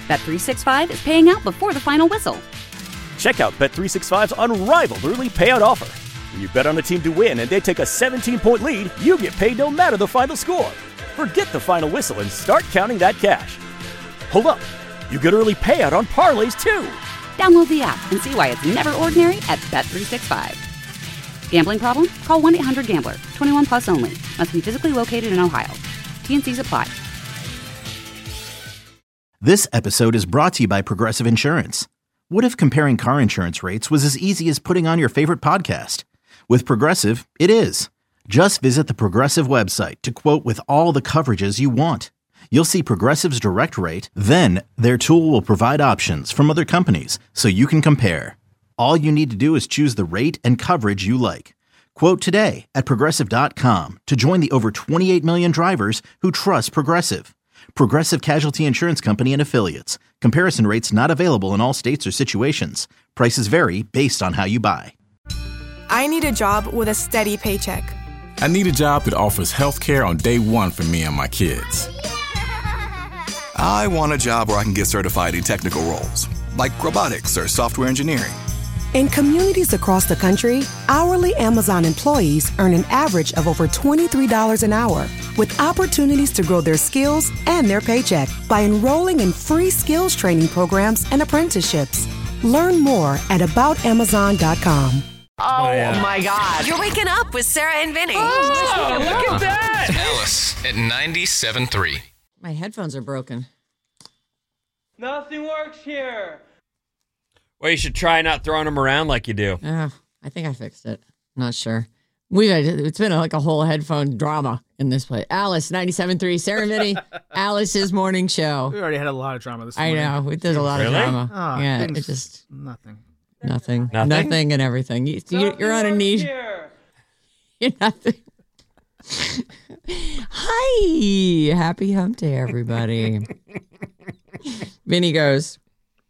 Bet365 is paying out before the final whistle. Check out Bet365's unrivaled early payout offer. When you bet on a team to win and they take a 17-point lead, you get paid no matter the final score. Forget the final whistle and start counting that cash. Hold up. You get early payout on parlays, too. Download the app and see why it's never ordinary at Bet365. Gambling problem? Call 1-800-GAMBLER. 21 plus only. Must be physically located in Ohio. T&Cs apply. This episode is brought to you by Progressive Insurance. What if comparing car insurance rates was as easy as putting on your favorite podcast? With Progressive, it is. Just visit the Progressive website to quote with all the coverages you want. You'll see Progressive's direct rate, then their tool will provide options from other companies so you can compare. All you need to do is choose the rate and coverage you like. Quote today at Progressive.com to join the over 28 million drivers who trust Progressive. Progressive Casualty Insurance Company and Affiliates. Comparison rates not available in all states or situations. Prices vary based on how you buy. I need a job with a steady paycheck. I need a job that offers health care on day one for me and my kids. I want a job where I can get certified in technical roles, like robotics or software engineering. In communities across the country, hourly Amazon employees earn an average of over $23 an hour, with opportunities to grow their skills and their paycheck by enrolling in free skills training programs and apprenticeships. Learn more at aboutamazon.com. Oh my God. You're waking up with Sarah and Vinny. Oh, look at that. Alice at 97.3. My headphones are broken. Nothing works here. Well, you should try not throwing them around like you do. I think I fixed it. Not sure. It's been like a whole headphone drama in this place. Alice, 97.3, Sarah and Vinny, Alice's morning show. We already had a lot of drama this morning. I know. There's a lot of drama. Oh, yeah, it's just... Nothing and everything. You're on a niche. You're nothing. Hi. Happy hump day, everybody. Vinny goes,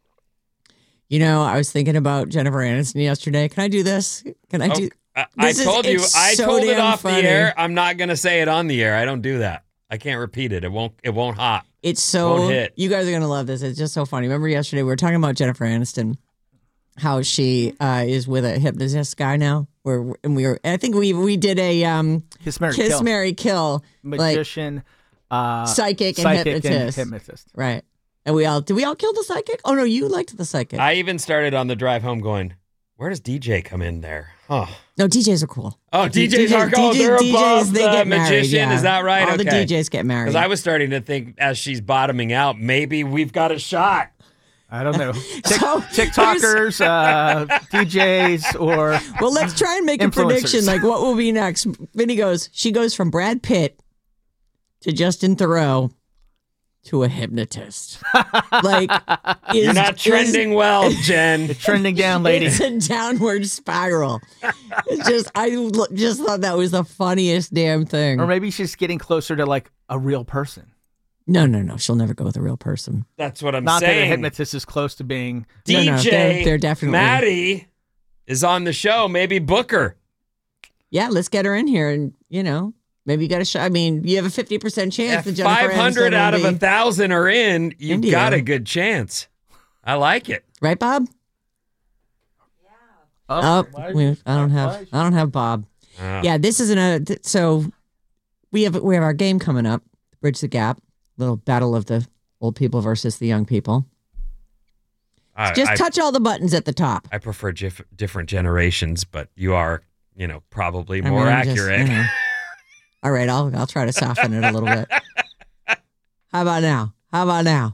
I was thinking about Jennifer Aniston yesterday. Can I do this? Can I do... I told it off the air. I'm not going to say it on the air. I don't do that. I can't repeat it. It won't hot. It's so... Won't hit. You guys are going to love this. It's just so funny. Remember yesterday we were talking about Jennifer Aniston, how she is with a hypnotist guy now. I think we did a Kiss, Marry, Kill. Magician, psychic and hypnotist. Right. And did we all kill the psychic? Oh no, you liked the psychic. I even started on the drive home going, where does DJ come in there? Huh. No, DJs are cool. Oh, DJs are cool. They're above they the get married, magician. yeah. Is that right? All the DJs get married. Because I was starting to think as she's bottoming out, maybe we've got a shot. I don't know. TikTokers, DJs, or well, let's try and make a prediction. Like, what will be next? Vinny goes. She goes from Brad Pitt to Justin Theroux to a hypnotist. You're not trending well, Jen. You're trending down, lady. It's a downward spiral. I just thought that was the funniest damn thing. Or maybe she's getting closer to like a real person. No. She'll never go with a real person. That's what I'm saying. Not that a hypnotist is close to being... DJ they're definitely... Maddie is on the show. Maybe book her. Yeah, let's get her in here and, maybe you got a shot. I mean, you have a 50% chance that Jennifer 500 out of 1,000 are in. You've got a good chance. I like it. Right, Bob? Yeah. I don't have Bob. Oh. Yeah, this isn't so we have our game coming up, Bridge the Gap. Little battle of the old people versus the young people. Just touch all the buttons at the top. I prefer different generations, but you are, probably more accurate. All right, I'll try to soften it a little bit. How about now?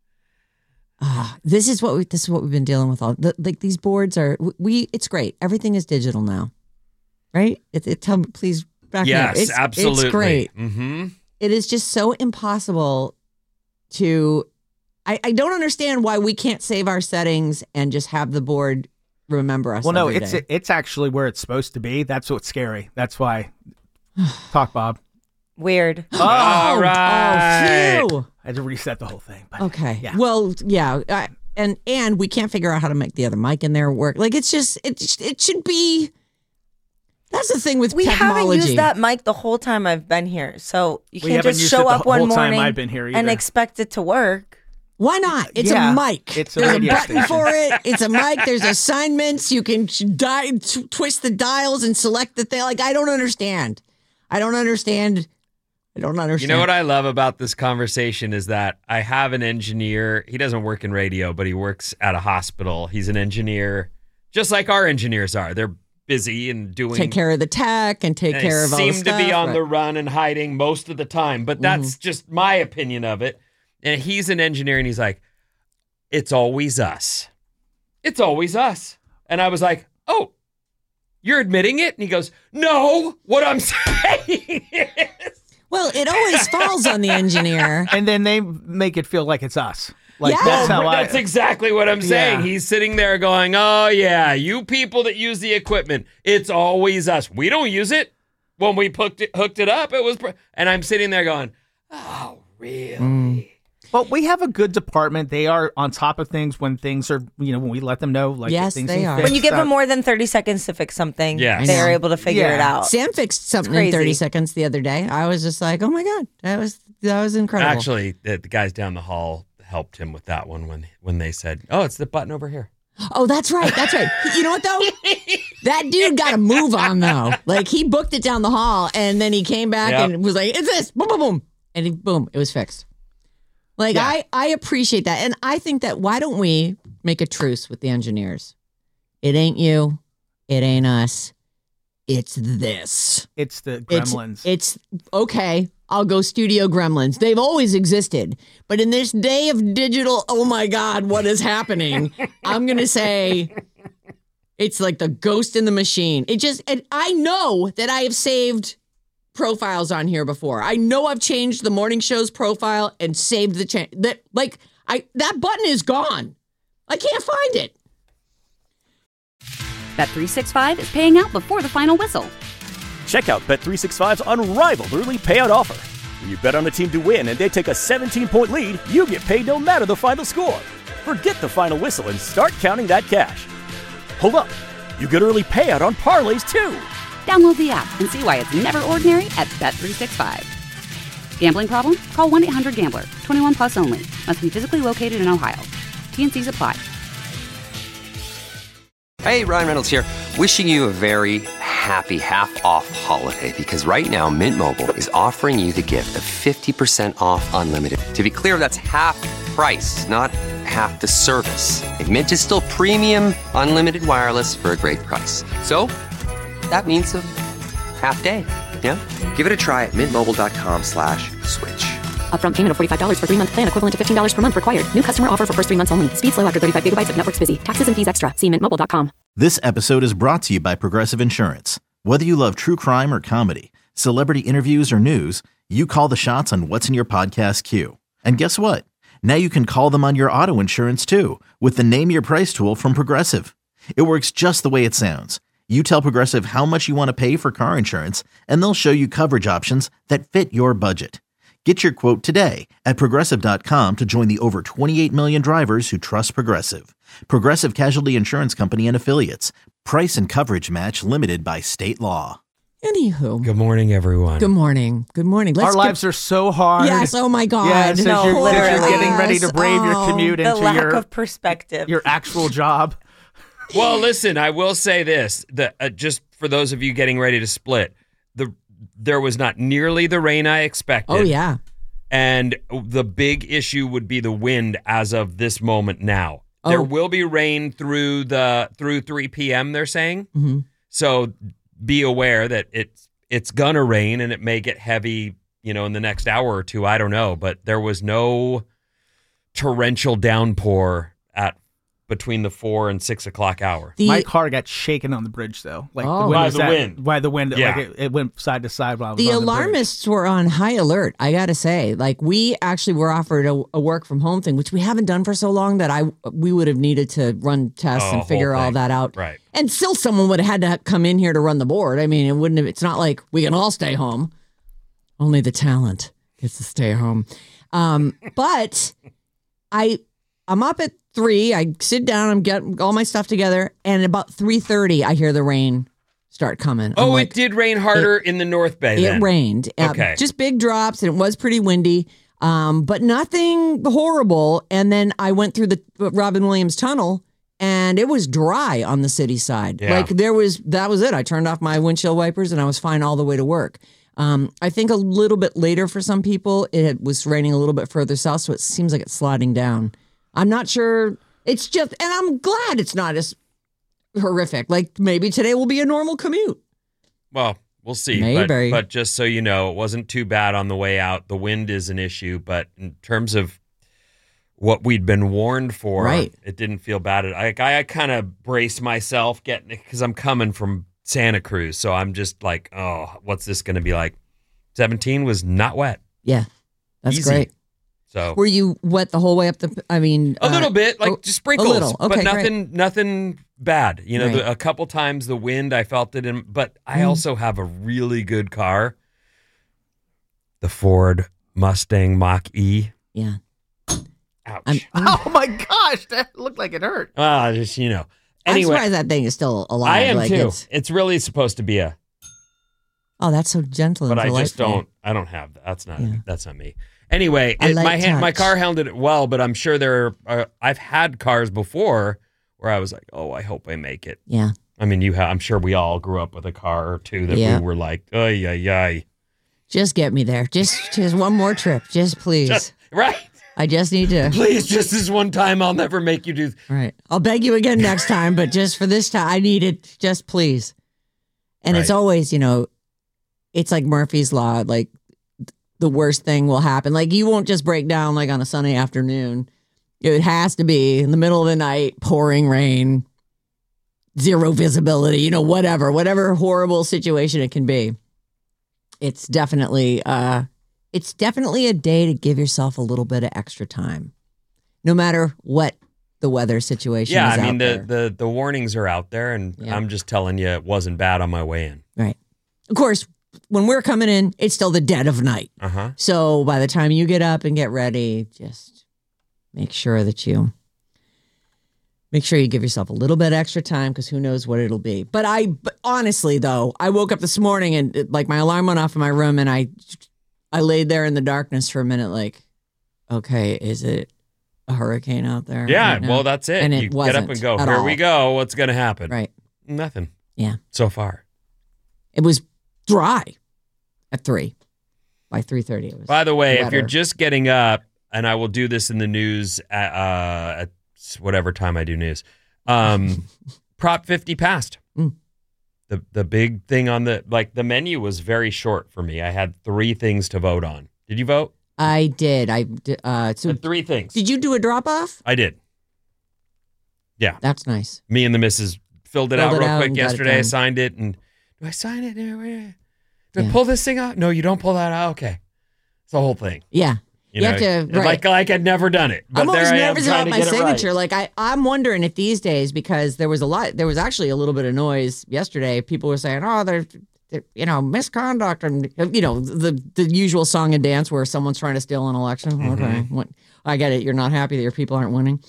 This is what we've been dealing with. These boards are it's great. Everything is digital now, right? Tell me, please back me up. Yes, absolutely. It's great. Mm-hmm. It is just so impossible to... I don't understand why we can't save our settings and just have the board remember us. Well, no, every day. It's actually where it's supposed to be. That's what's scary. That's why. Talk, Bob. Weird. All right. Oh, phew. I had to reset the whole thing. But okay. Yeah. Well, yeah. And we can't figure out how to make the other mic in there work. Like, it's just... It should be... That's the thing with technology. We haven't used that mic the whole time I've been here, so you can't just show up one morning I've been here and expect it to work. Why not? It's a mic. There's a button for it. It's a mic. There's assignments. You can twist the dials and select the thing. Like, I don't understand. I don't understand. You know what I love about this conversation is that I have an engineer. He doesn't work in radio, but he works at a hospital. He's an engineer, just like our engineers are. They're busy and take care of the tech and take care of all the stuff. Seem to be on the run and hiding most of the time, but that's just my opinion of it. And he's an engineer, and he's like, it's always us. It's always us. And I was like, oh, you're admitting it? And he goes, no, what I'm saying is. Well, it always falls on the engineer. And then they make it feel like it's us. Like, that's exactly what I'm saying. Yeah. He's sitting there going, oh, yeah, you people that use the equipment, it's always us. We don't use it. When we hooked it up, it was... And I'm sitting there going, oh, really? But we have a good department. They are on top of things when things are, when we let them know. Like, yes, things they are. When you give them more than 30 seconds to fix something, they're able to figure it out. Sam fixed something in 30 seconds the other day. I was just like, oh my God, that was incredible. Actually, the guys down the hall helped him with that one when they said, oh, it's the button over here. Oh, that's right. You know what, though? That dude got a move on, though. Like, he booked it down the hall, and then he came back and was like, it's this, boom, boom, boom. And boom, it was fixed. Like, I appreciate that. And I think that why don't we make a truce with the engineers? It ain't you. It ain't us. It's this. It's the gremlins. It's okay. I'll go Studio Gremlins. They've always existed. But in this day of digital, oh my God, what is happening? I'm going to say it's like the ghost in the machine. And I know that I have saved profiles on here before. I know I've changed the morning show's profile and saved that button is gone. I can't find it. Bet365 is paying out before the final whistle. Check out Bet365's unrivaled early payout offer. When you bet on a team to win and they take a 17-point lead, you get paid no matter the final score. Forget the final whistle and start counting that cash. Hold up. You get early payout on parlays too. Download the app and see why it's never ordinary at Bet365. Gambling problem? Call 1-800-GAMBLER. 21 plus only. Must be physically located in Ohio. T&Cs apply. Hey, Ryan Reynolds here. Wishing you a very happy half-off holiday because right now Mint Mobile is offering you the gift of 50% off unlimited. To be clear, that's half price, not half the service. And Mint is still premium unlimited wireless for a great price. So that means a half day, yeah? Give it a try at mintmobile.com/switch. Upfront payment of $45 for 3-month plan equivalent to $15 per month required. New customer offer for first 3 months only. Speed slow after 35 gigabytes if network's busy. Taxes and fees extra. See mintmobile.com. This episode is brought to you by Progressive Insurance. Whether you love true crime or comedy, celebrity interviews or news, you call the shots on what's in your podcast queue. And guess what? Now you can call them on your auto insurance too with the Name Your Price tool from Progressive. It works just the way it sounds. You tell Progressive how much you want to pay for car insurance, and they'll show you coverage options that fit your budget. Get your quote today at Progressive.com to join the over 28 million drivers who trust Progressive. Progressive Casualty Insurance Company and Affiliates. Price and coverage match limited by state law. Anywho. Good morning, everyone. Good morning. Good morning. Our lives are so hard. Yes, oh my God. Yes, no, you're getting ready to brave your commute into the lack of perspective. Your actual job. Well, listen, I will say this. Just for those of you getting ready to split, there was not nearly the rain I expected. Oh, yeah. And the big issue would be the wind as of this moment now. Oh. There will be rain through 3 p.m., they're saying. Mm-hmm. So be aware that it's going to rain and it may get heavy, in the next hour or two. I don't know. But there was no torrential downpour between the 4 and 6 o'clock hour. My car got shaken on the bridge, though. Like by the wind. By the wind. Yeah. Like it went side to side while I was the on alarmists were on high alert, I got to say. Like, we actually were offered a work from home thing, which we haven't done for so long that we would have needed to run tests and figure all that out. Right. And still someone would have had to come in here to run the board. I mean, it's not like we can all stay home. Only the talent gets to stay home. But I'm up at 3. I sit down. I'm getting all my stuff together, and about 3:30, I hear the rain start coming. Oh, it did rain harder in the North Bay. It rained. Okay, just big drops, and it was pretty windy. But nothing horrible. And then I went through the Robin Williams Tunnel, and it was dry on the city side. Yeah. Like that was it. I turned off my windshield wipers, and I was fine all the way to work. I think a little bit later for some people, it was raining a little bit further south, so it seems like it's sliding down. I'm not sure. It's just, and I'm glad it's not as horrific. Like maybe today will be a normal commute. Well, we'll see. Maybe. But just so you know, it wasn't too bad on the way out. The wind is an issue, but in terms of what we'd been warned for, right. It didn't feel bad. I kind of braced myself because I'm coming from Santa Cruz, so I'm just like, oh, what's this going to be like? 17 was not wet. Yeah, that's Easy. Great. So were you wet the whole way up a little bit, like just sprinkles, a little. Okay, but nothing bad. You know, right. A couple times the wind, I felt it in, but I also have a really good car, the Ford Mustang Mach-E. Yeah. Ouch. Oh my gosh, that looked like it hurt. Just Anyway, I'm surprised that thing is still alive. I am like too. It's really supposed to be Oh, that's so gentle. But and I just don't. I don't have that. That's not me. Anyway, my car handled it well, but I'm sure I've had cars before where I was like, oh, I hope I make it. Yeah. I mean, I'm sure we all grew up with a car or two that we were like, ay, ay, ay. Just get me there. Just one more trip. Just please. Right. I just need to. Please, just this one time. I'll never make you do. Right. I'll beg you again next time, but just for this time, I need it. Just please. And It's always, it's like Murphy's Law. Like the worst thing will happen. Like you won't just break down like on a Sunday afternoon. It has to be in the middle of the night, pouring rain, zero visibility, whatever horrible situation it can be. It's definitely a day to give yourself a little bit of extra time, no matter what the weather situation is. Yeah, I mean, the the warnings are out there, and I'm just telling you, it wasn't bad on my way in. Right. Of course, when we're coming in, it's still the dead of night. Uh-huh. So by the time you get up and get ready, just make sure you give yourself a little bit extra time because who knows what it'll be. But honestly, though, I woke up this morning and my alarm went off in my room and I laid there in the darkness for a minute like, okay, is it a hurricane out there? Yeah, right now? well, that's it. And you it wasn't get up and go, at here all. we go. What's going to happen? Right. Nothing. Yeah. So far. It was dry at 3. By 3:30 it was. By the way, wetter. if you're just getting up, and I will do this in the news at whatever time I do news, Prop 50 passed. The big thing on the menu was very short for me. I had 3 things to vote on. Did you vote? I did. So 3 things. Did you do a drop off? I did. Yeah. That's nice. Me and the missus filled it out real quick yesterday. I done. signed it. And do I sign it? Do I pull this thing out? No, you don't pull that out. Okay. It's the whole thing. Yeah. You have to, right. Like I'd never done it. But I'm always there I am nervous trying about to my get it signature. right. Like I'm wondering if these days, because there was actually a little bit of noise yesterday. People were saying, oh, there's misconduct and, the usual song and dance where someone's trying to steal an election. Mm-hmm. Okay. I get it. You're not happy that your people aren't winning.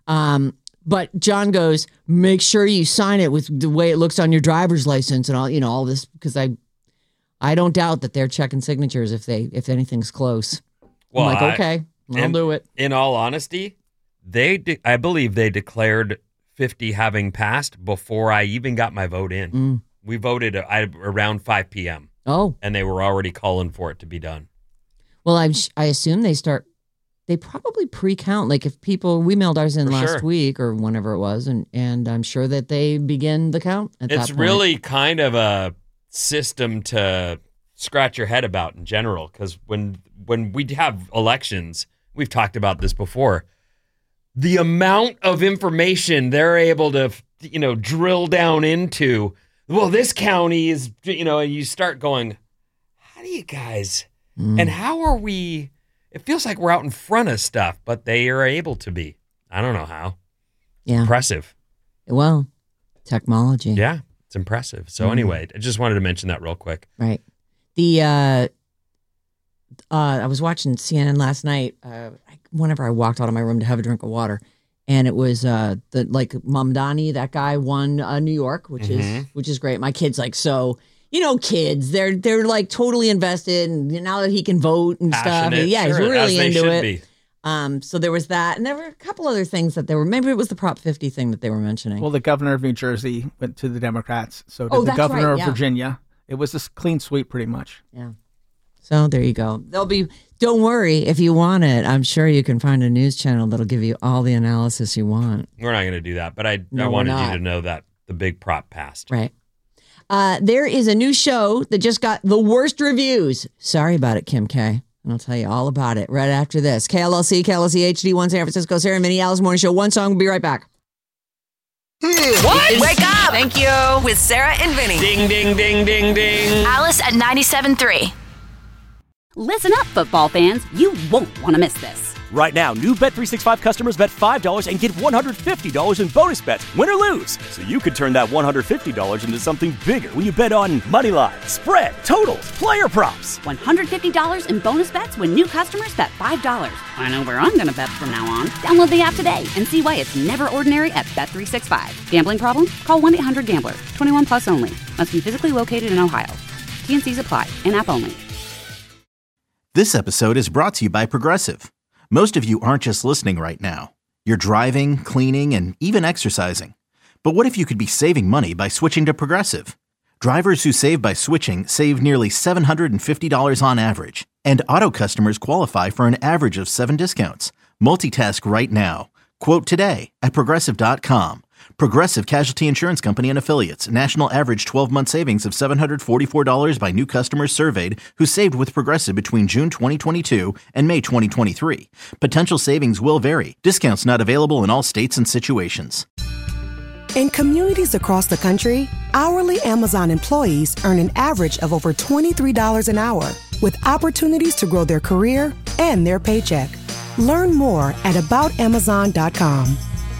But John goes, make sure you sign it with the way it looks on your driver's license and all this, because I don't doubt that they're checking signatures if anything's close. Well, I'm like, okay, I'll do it. In all honesty, I believe they declared 50 having passed before I even got my vote in. We voted around 5 p.m. Oh. And they were already calling for it to be done. Well, I assume they probably pre-count. Like if we mailed ours in last week or whenever it was, and I'm sure that they begin the count at that point. It's really kind of a system to scratch your head about in general, because when we have elections, we've talked about this before, the amount of information they're able to drill down into, well, this county is, and you start going, how do you guys and how are we, it feels like we're out in front of stuff, but they are able to be. I don't know how. Yeah. Impressive. Well, technology. Yeah, it's impressive. So anyway, I just wanted to mention that real quick. Right. I was watching CNN last night. Whenever I walked out of my room to have a drink of water, and it was Mamdani, that guy won New York, which is great. My kid's like, so kids, they're like totally invested, and now that he can vote and Passionate. stuff, yeah, Sure, he's really as they into should it. be. So there was that, and there were a couple other things that maybe it was the Prop 50 thing that they were mentioning. Well, the governor of New Jersey went to the Democrats, so did the that's governor right, of Virginia. It was a clean sweep, pretty much. Yeah. So there you go. Don't worry, if you want it, I'm sure you can find a news channel that'll give you all the analysis you want. We're not going to do that, but I wanted you to know that the big prop passed. Right. There is a new show that just got the worst reviews. Sorry about it, Kim K. And I'll tell you all about it right after this. KLLC HD1 San Francisco, Sarah and Vinny, Alice Morning Show. One song, we'll be right back. What? Wake up! Thank you. With Sarah and Vinny. Ding, ding, ding, ding, ding. Alice at 97.3. Listen up, football fans. You won't want to miss this. Right now, new Bet365 customers bet $5 and get $150 in bonus bets, win or lose. So you could turn that $150 into something bigger when you bet on money line, spread, totals, player props. $150 in bonus bets when new customers bet $5. I know where I'm going to bet from now on. Download the app today and see why it's never ordinary at Bet365. Gambling problem? Call 1-800-GAMBLER. 21 plus only. Must be physically located in Ohio. T&Cs apply. In-app only. This episode is brought to you by Progressive. Most of you aren't just listening right now. You're driving, cleaning, and even exercising. But what if you could be saving money by switching to Progressive? Drivers who save by switching save nearly $750 on average. And auto customers qualify for an average of 7 discounts. Multitask right now. Quote today at Progressive.com. Progressive Casualty Insurance Company and Affiliates. National average 12-month savings of $744 by new customers surveyed who saved with Progressive between June 2022 and May 2023. Potential savings will vary. Discounts not available in all states and situations. In communities across the country, hourly Amazon employees earn an average of over $23 an hour, with opportunities to grow their career and their paycheck. Learn more at aboutamazon.com.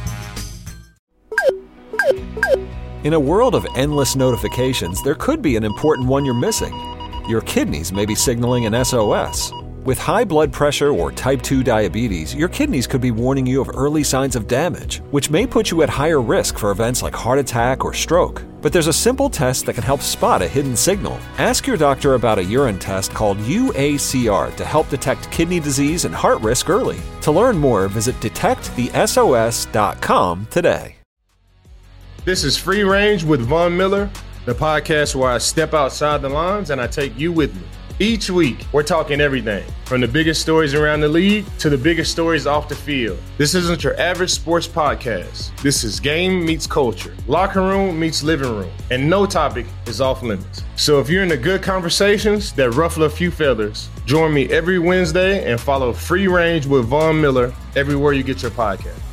In a world of endless notifications, there could be an important one you're missing. Your kidneys may be signaling an SOS. With high blood pressure or type 2 diabetes, your kidneys could be warning you of early signs of damage, which may put you at higher risk for events like heart attack or stroke. But there's a simple test that can help spot a hidden signal. Ask your doctor about a urine test called UACR to help detect kidney disease and heart risk early. To learn more, visit detectthesos.com today. This is Free Range with Von Miller, the podcast where I step outside the lines and I take you with me. Each week, we're talking everything, from the biggest stories around the league to the biggest stories off the field. This isn't your average sports podcast. This is game meets culture, locker room meets living room, and no topic is off limits. So if you're into good conversations that ruffle a few feathers, join me every Wednesday and follow Free Range with Von Miller everywhere you get your podcast.